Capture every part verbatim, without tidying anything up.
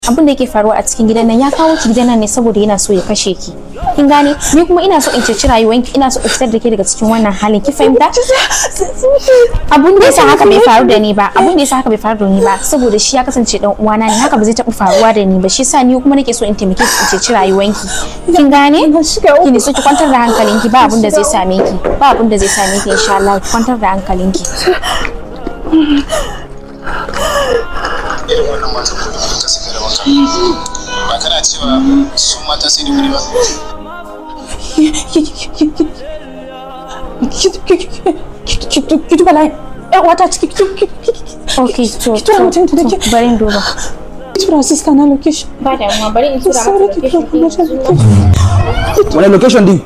abin da yake faruwa a cikin gidan nan ya kawo ki gidan nan ne saboda yana so ya kashe ki kin gane ni kuma ina so in ceci rayuwanki ina so in fitar da ke daga cikin wannan halin ki fahimta abin da yasa haka bai faru da ni ba abin da yasa haka bai faru da ni ba saboda shi ya kasance dan uwana ne haka ba zai taɓa faruwa da ni ba shi yasa ni kuma nake so in taimake ki in ceci rayuwanki kin gane ki ne so ki kwantar da hankalinki ba abin da zai same ki ba abin da zai same ki insha Allah ki kwantar da hankalinki irin wannan matan ko da ta suka da wanka ba kana cewa su mata sai da kuɗi ba ki duba layin ƴan wata ciki okay to ki tura mutum da ke bari in duba ki tura sister na location ba da amma bari in tura maka location wani location din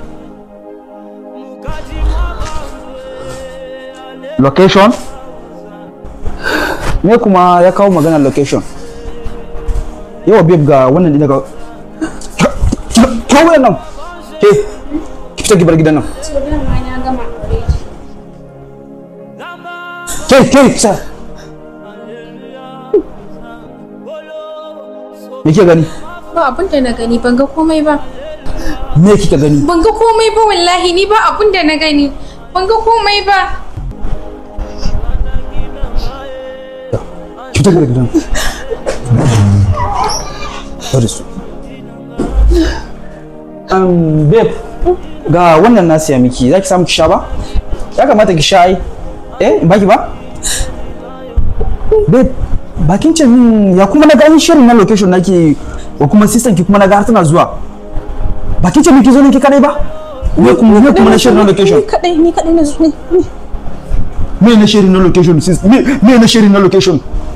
location me kuma ya kawo magana location yawa babe ga wannan din daga kawo nan ke ki fita ki bar gidan nan ke ke sa me ke gani ba abin da na gani ban ga komai ba me kika gani ban ga komai ba wallahi ni ba abin da na gani ban ga komai ba ki fita gidan bari su um babe ga wannan na siya miki zaki samu ki sha ba ya kamata ki sha ai eh in baki ba babe bakin ce min ya kuma na ga shirin na location nake wa kuma sister ki kuma na ga har tana zuwa bakin ce miki zo ne ki kadai ba me kuma me kuma na shirin na location ni kadai ni kadai na zo ne me na shirin na location sis me me na shirin na location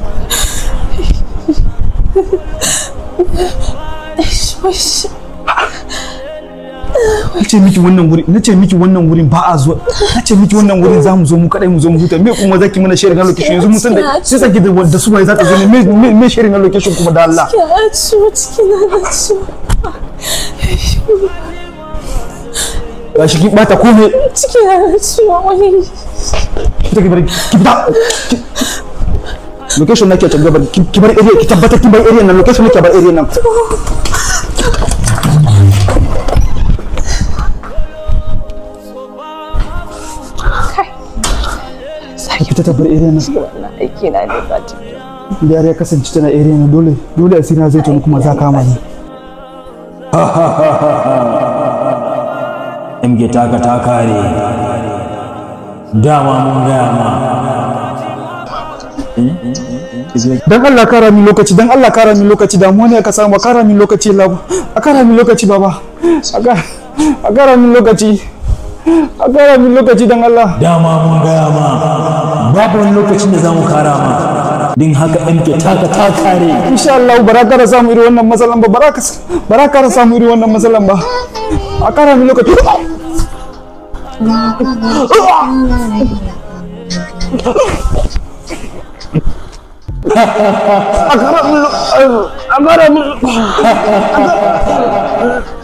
nace miki wannan wurin nace miki wannan wurin ba a zuwa nace miki wannan wurin zamu zo mu kadai mu zo mu huta me kuma zaki mana share na location yanzu mun san da sai saki da wanda su bai za ta zo ne me me share na location kuma da Allah ki a ciwo cikin na ciwo ba shi ki bata komai cikin na ciwo wani ki take bari ki fita location nake ta gabar ki bar area ki tabbata ki bar area nan location nake bar area nan ki fita ta bar area nan wannan aiki na ne ba ci da ya kasance tana area nan dole dole asina zai tuni kuma za kama ni imge taka ta kare dama mun gaya ma dan Allah kara min lokaci dan Allah kara min lokaci damuwa ne ka samu kara min lokaci labo a kara min lokaci baba a kara min lokaci a kara min lokaci dan Allah dama mun gaya ma babu wani lokacin da zamu kara ma din haka imge taka ta kare insha Allah baraka da samu irin wannan matsalan ba baraka baraka da samu irin wannan matsalan ba a kara min lokaci Agora, agora, agora,